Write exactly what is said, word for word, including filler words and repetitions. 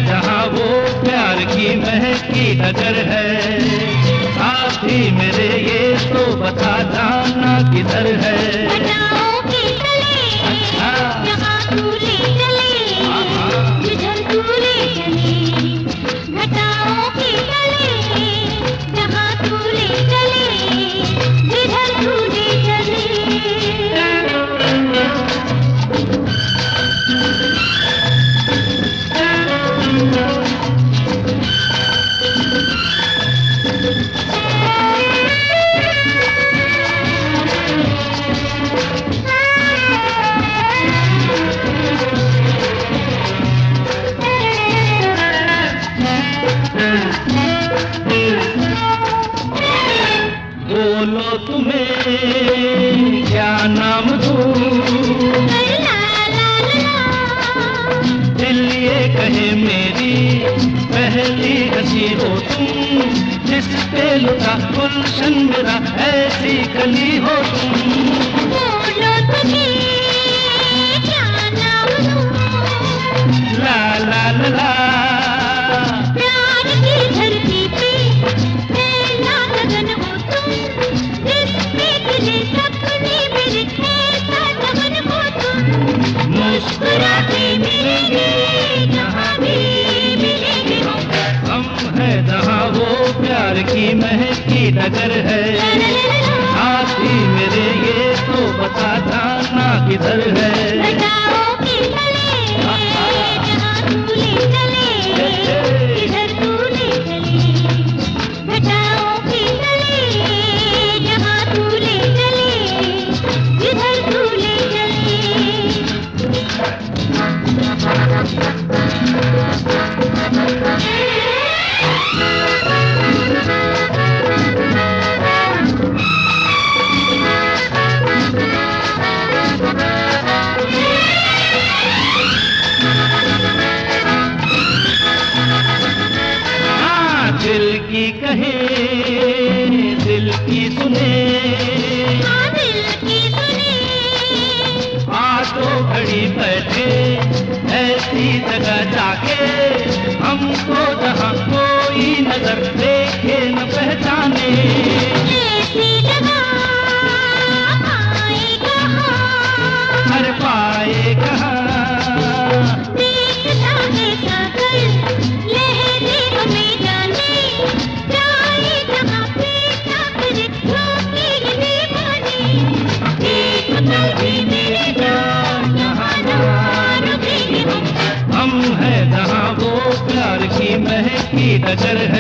जहाँ वो प्यार की महकी नगर है। साथी मेरे ये तो बता जाना किधर है। घटाओं के तले जहाँ तू ले चले, जिधर तू ले चले। घटाओं के तले जहाँ तू ले चले, जिधर तू ले चले। बोलो तुम्हें क्या नाम दूं, दिल ये कहे मेरी पहली हंसी हो तुम, जिस पे लुटा गुलशन मेरा ऐसी कली हो तुम। बोलो तुम्हें क्या नाम दूं, ला ला ला ला प्यार की धरती पे पहला लगन हो तुम, जिसमें गिरे सपने मेरे ऐसा दमन हो तुम। मुस्कुराते मिलेंगे जहाँ भी मिलेंगे हम, हम है जहाँ वो प्यार की महकी नगर है। साथी मेरे ये तो बता जाना किधर है। घटाओं के तले जहाँ तू ले चले, जिधर तू ले चले। घटाओं के तले जहाँ तू ले चले, जिधर तू ले दिल की कहे दिल की सुने, हाँ दिल की सुने। आटो घड़ी बैठे ऐसी जगह जाके, हमको जहाँ कोई नजर देखे न पहचाने। ऐसी जगह पाए कहाँ, हर पाए कहाँ देखता है सागर लहरे हमें जाने, जाए जहाँ पे सागर रोके ये दीवाने। एक पल भी मेरी जान जहाँ ना रुकेंगे हम, हम है जहाँ वो प्यार की महकी नगर है।